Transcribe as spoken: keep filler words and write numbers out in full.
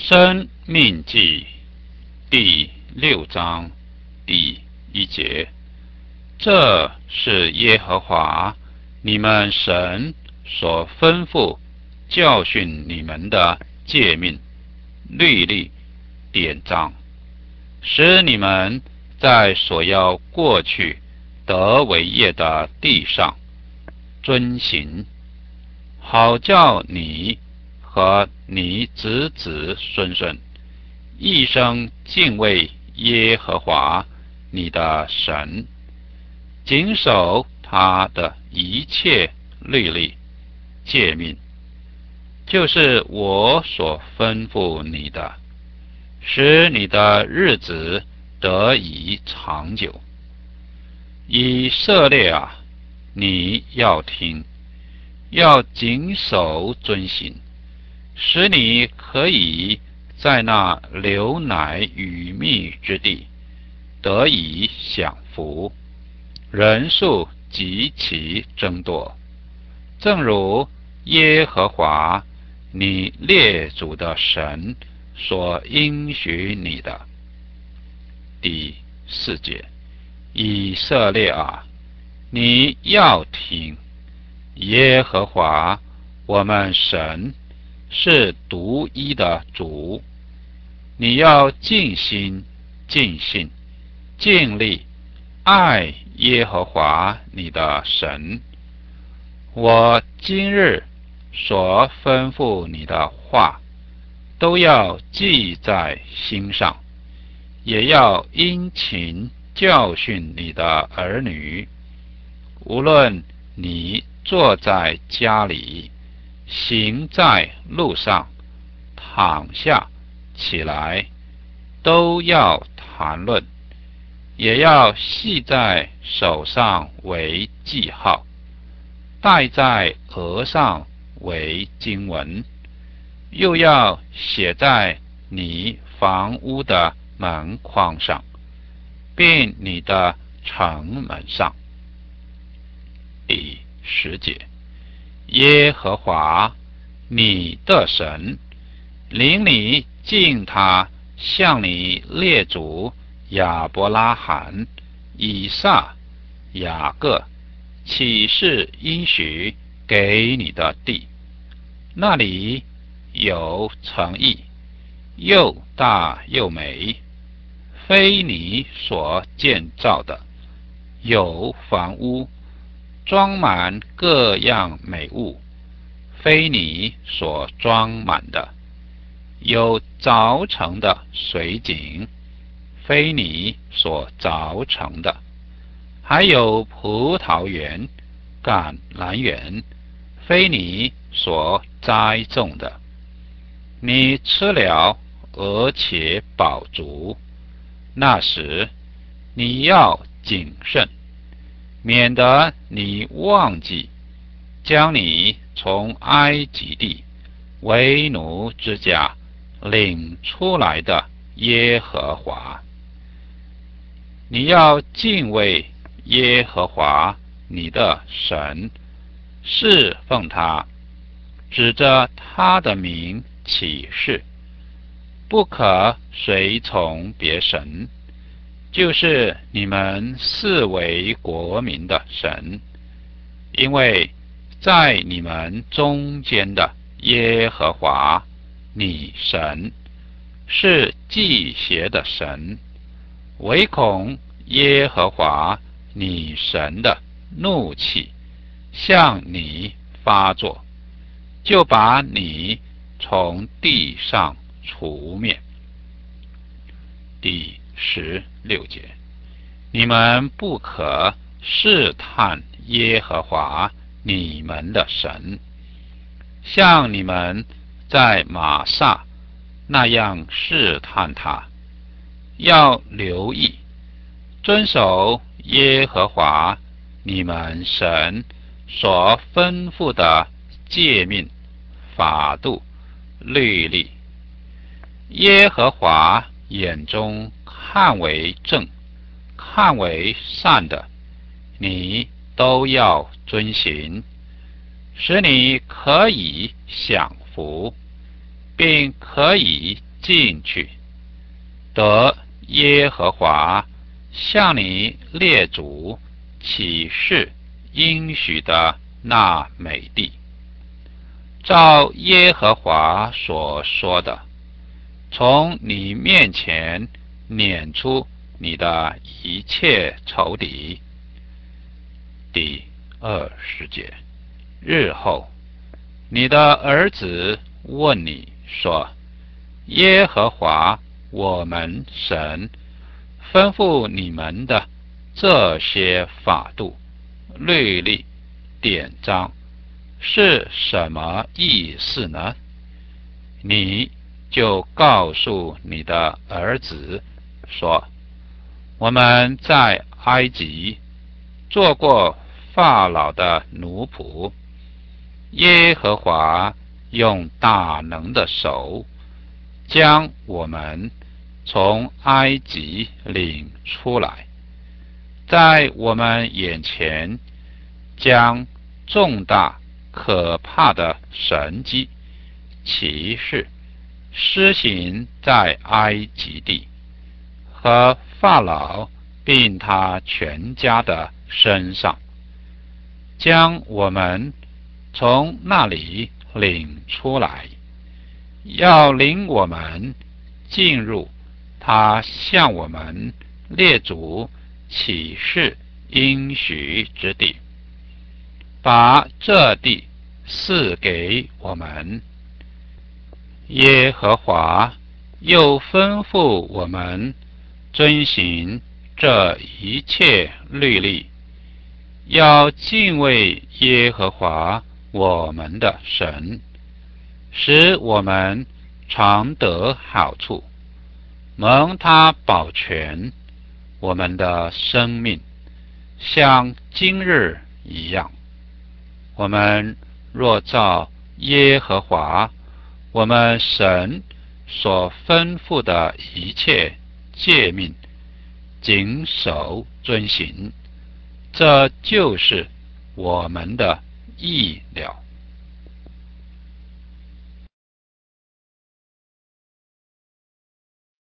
生命记第六章第一节，这是耶和华你们神所吩咐教训你们的诫命、律例、典章，使你们在所要过去得为业的地上遵行，好叫你和你子子孙孙一生敬畏耶和华你的神，谨守他的一切律例诫命，就是我所吩咐你的，使你的日子得以长久。以色列啊，你要听，要谨守遵行，使你可以在那流奶与蜜之地得以享福，人数极其增多，正如耶和华你列祖的神所应许你的。第四节，以色列啊，你要听，耶和华我们神是独一的主，你要尽心、尽性、尽力爱耶和华你的神。我今日所吩咐你的话，都要记在心上，也要殷勤教训你的儿女。无论你坐在家里，行在路上，躺下起来，都要谈论，也要系在手上为记号，戴在额上为经文，又要写在你房屋的门框上，并你的城门上。第十节，耶和华你的神领你进他向你列祖亚伯拉罕、以撒、雅各起誓应许给你的地，那里有城邑，又大又美，非你所建造的；有房屋，装满各样美物，非你所装满的；有凿成的水井，非你所凿成的；还有葡萄园、橄榄园，非你所栽种的。你吃了，而且饱足，那时你要谨慎，免得你忘记将你从埃及地为奴之家领出来的耶和华。你要敬畏耶和华你的神，侍奉他，指着他的名起誓，不可随从别神，就是你们视为国民的神，因为在你们中间的耶和华你神是忌邪的神，唯恐耶和华你神的怒气向你发作，就把你从地上除灭。第十六节，你们不可试探耶和华你们的神，像你们在玛撒那样试探他，要留意遵守耶和华你们神所吩咐的诫命、法度、律例。耶和华眼中看为正、看为善的，你都要遵行，使你可以享福，并可以进去，得耶和华向你列祖起誓应许的那美地。照耶和华所说的，从你面前撵出你的一切仇敌。第二十节，日后你的儿子问你说，耶和华我们神吩咐你们的这些法度、律例、典章是什么意思呢？你就告诉你的儿子说，我们在埃及做过法老的奴仆，耶和华用大能的手将我们从埃及领出来，在我们眼前将重大可怕的神迹奇事施行在埃及地和法老并他全家的身上，将我们从那里领出来，要领我们进入他向我们列祖起誓应许之地，把这地赐给我们。耶和华又吩咐我们遵行这一切律例，要敬畏耶和华我们的神，使我们常得好处，蒙他保全我们的生命，像今日一样。我们若照耶和华我们神所吩咐的一切诫命谨守遵行，这就是我们的义了。